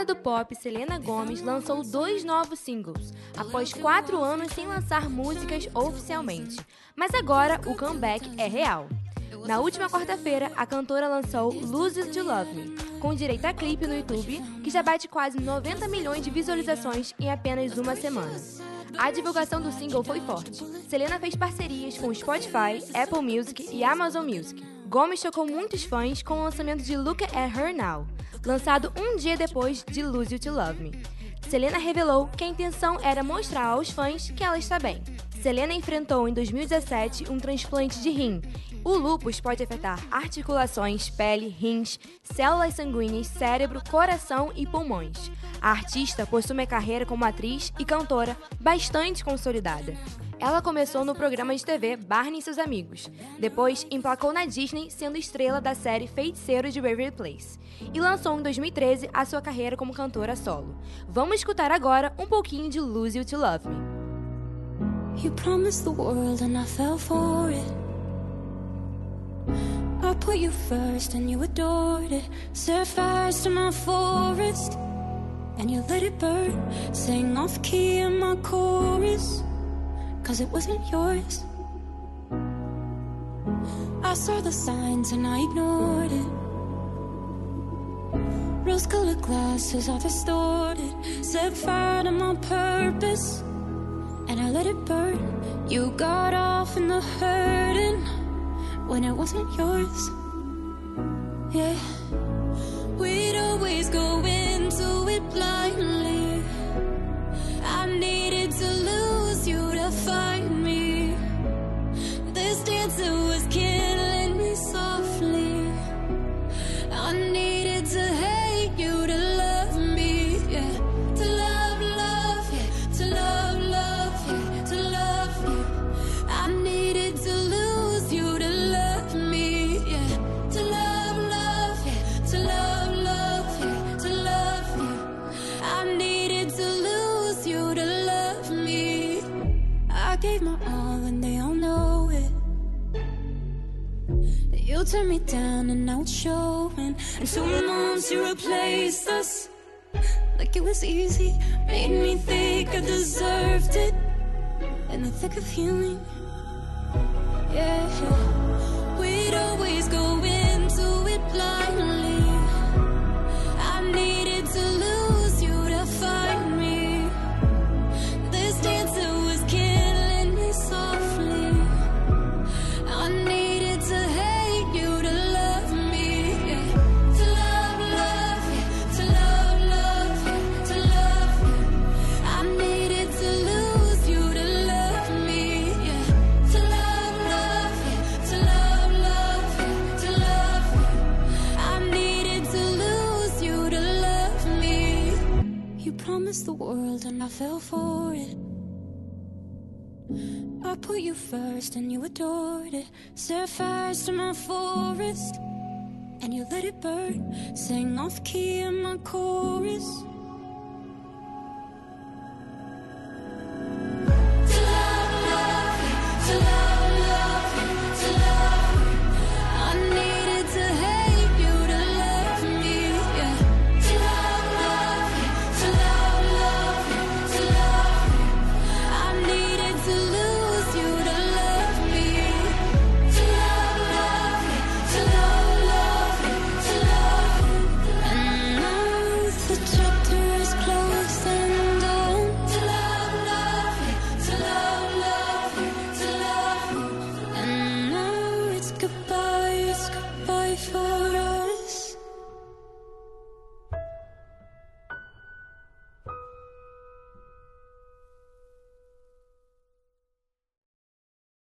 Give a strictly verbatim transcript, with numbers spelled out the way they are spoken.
do pop Selena Gomez lançou dois novos singles, após quatro anos sem lançar músicas oficialmente. Mas agora o comeback é real. Na última quarta-feira, a cantora lançou Lose You to Love Me, com direito a clipe no YouTube, que já bate quase noventa milhões de visualizações em apenas uma semana. A divulgação do single foi forte. Selena fez parcerias com Spotify, Apple Music e Amazon Music. Gomez chocou muitos fãs com o lançamento de Look at Her Now, lançado um dia depois de Lose You to Love Me. Selena revelou que a intenção era mostrar aos fãs que ela está bem. Selena enfrentou em dois mil e dezessete um transplante de rim. O lúpus pode afetar articulações, pele, rins, células sanguíneas, cérebro, coração e pulmões. A artista possui uma carreira como atriz e cantora bastante consolidada. Ela começou no programa de T V Barney e seus amigos. Depois, emplacou na Disney, sendo estrela da série Feiticeiro de Waverly Place. E lançou em dois mil e treze a sua carreira como cantora solo. Vamos escutar agora um pouquinho de Lose You to Love Me. You promised the world and I fell for it. I put you first and you adored it. Set fires to my forest and you let it burn. Sang off key in my chorus, cause it wasn't yours. I saw the signs and I ignored it. Rose-colored glasses are distorted. Set fire to my purpose and I let it burn. You got off in the hurting when it wasn't yours. Yeah, we'd always go into it blindly. I needed to lose you to find me. This dancer was killing me softly. I needed to hate you to love me, yeah. To love, love, yeah. To love, love, yeah. To love you. I needed to lose you to love me, yeah. To love, love, yeah. To love, love, yeah. To love you. I needed to lose you to love me. I gave my all and they all know it. You turned me down and now it's showing. And two months you replaced us like it was easy. Made me think I deserved it in the thick of healing. Yeah, we'd always go into it blindly. I needed to lose you to find me. This dancer was killing me softly. I needed to hate you to love me, yeah. To love, love, yeah. To love, love, yeah. To love you. I needed to lose you to love me, yeah. To love, love, yeah. To love, love, yeah. To love you. I needed to lose you to love me. You promised the world and I fell for it. I put you first and you adored it. Set fires to my forest and you let it burn. Sang off key in my chorus,